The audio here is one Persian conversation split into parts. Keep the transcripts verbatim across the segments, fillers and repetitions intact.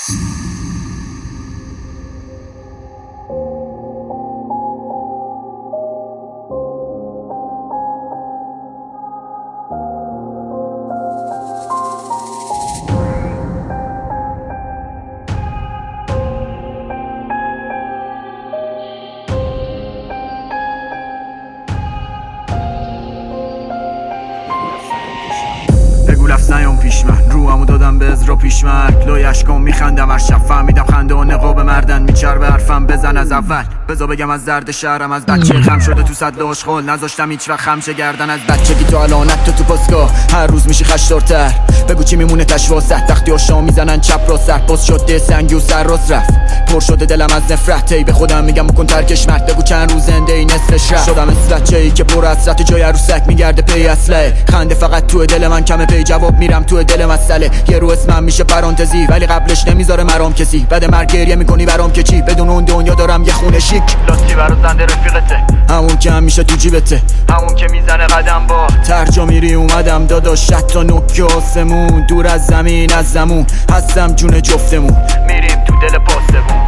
بگو لفظ نیام پیش من، روحمو دادم به ازرا پیشمرگ. لای اشکام میخندم هر شب، فهمیدم خنده و نقاب مردن. میچربه حرفم بزن از اول، بذار بگم از درد شهرم. از بچه خم شده تو صد آشغال، نذاشتم هیچ وقت خم شه گردن. از بچگی تو الانت تو تو پاسگاه، هر روز میشی خشدارتر. بگو چی میمونه تش واسه وقتی آشا میزنن چپ را سر. پاس شده سنگی و سر راست رفت، پر شده دلم از نفرت. ای به خودم میگم بکن ترکش مرد. بگو چند روز زنده ای نصفش رفت. شدم مثل بچه‌ای که پر حسرت جای عروسک میگرده پی اصله. خنده فقط تو دل من کمه، پی جواب میرم تو دل مسئله. یه رو اسمم میشه پرانتزی، ولی قبلش نمیذاره مرام کسی. بعد مرگ گریه میکنی برام که چی؟ بدون اون دنیا دارم یه خونه شیک. لطفی برات زنده رفیقته، همون که همیشه تو جیبته، همون که میزنه قدم با ترجا میری اومدم. داداش شت تا نوک آسمون، دور از زمین از زمون هستم جون جفتمون. میریم تو دل پاسمون.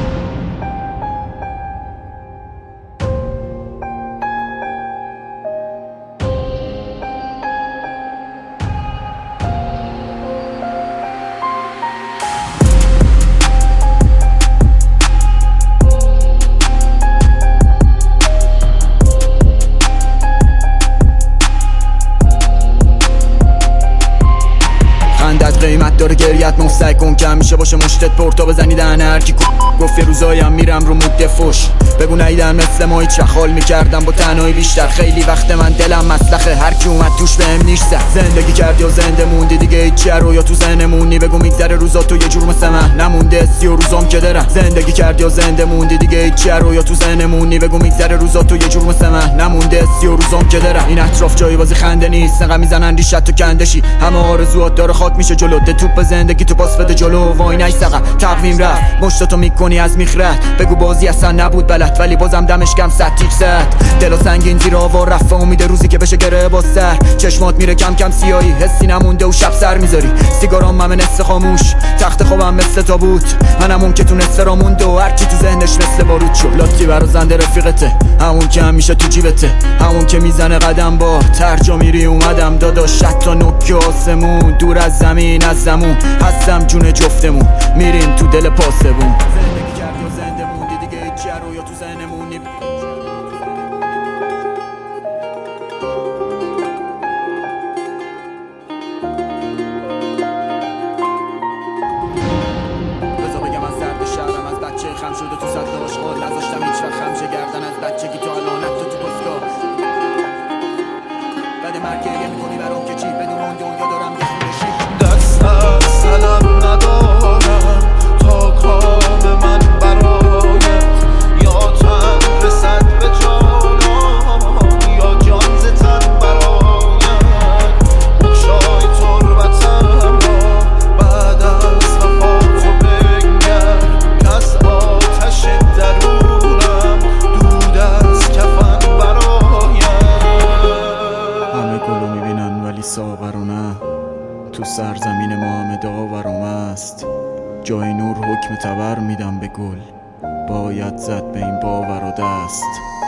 قیمت داره گریت نو، سعی کن که همیشه باشه مشتت پر تا بزنی دهن هرکی گفت. یه روزایم میرم رو مود فوش، بگو نیدن مثل ما هیچ خال میکردم با تنهایی بیشتر. خیلی وقت من دلم مسلخه، هر کی اومد توش بهم نیست. زندگی کردی و زنده موندی دیگه هیچی رو یا تو ذهنمونی. بگو میگذره روزا تو یه جور مثل من، نمونده سی و روزام که درم. زندگی کردی و زنده موندی دیگه هیچی رو یا تو ذهنمونی. بگو میگذره روزا تو یه جور مثل من، نمونده سی و روزام که درم. این اطراف جای بازی خنده نیست، انقدر میزنن ریشت تو کندشی. همه آرزوات داره خاک میشه جلو. ده توپ زندگی تو پاس بده جلو، وای نای سقا تقویم رفت مشتاتو میکنی از میخرت. بگو بازی اصلا نبود بلد، ولی بازم دمش کم صد تیک زد. دل سنگین زیر آوار رفت، امید روزی که بشه گره با سر. چشمات میره کم کم سیاهی، حسی نمونده و شب سر میذاری. سیگارام همه نصف خاموش، تخت خوابم مثل تابوت. منم اون که تو نصف را مونده و هرچی تو ذهنش مثل بارود شد. لطفی برا زنده رفیقته، همون که همیشه تو جیبته، همون که میزنه قدم با ترجا میری اومدم. داداش شت تا نوک آسمون، دور از زمین از زمون هستم جون جفتمون. میریم تو دل پاسمون. زندگی کردی و زنده موندی دیگه هیچی رو یا تو ذهنمونی. بذار بگم از درد شهرم، از بچه خم شده تو صد آشغال. نذاشتم هیچ وقت خم شه گردن، از بچگی تو الانت تو تو پاسگاه. بعد مرگ گریه میکنی برام که چی؟ بدون اون دنیا دارم یه خونه شیک. دست از سلام ندارم تا کام من برایت، یا تن رسد به جانم یا جان ز تن برایت. بگشای تربتم را بعد از وفا تو بنگر، که از آتش درونم دود از کفن برایت. همه گلو میبینن ولی ساغر و نه، تو سرزمین ما همه داورم است. جای نور حکم تبر میدم به گل، باید زد به این باور و دست.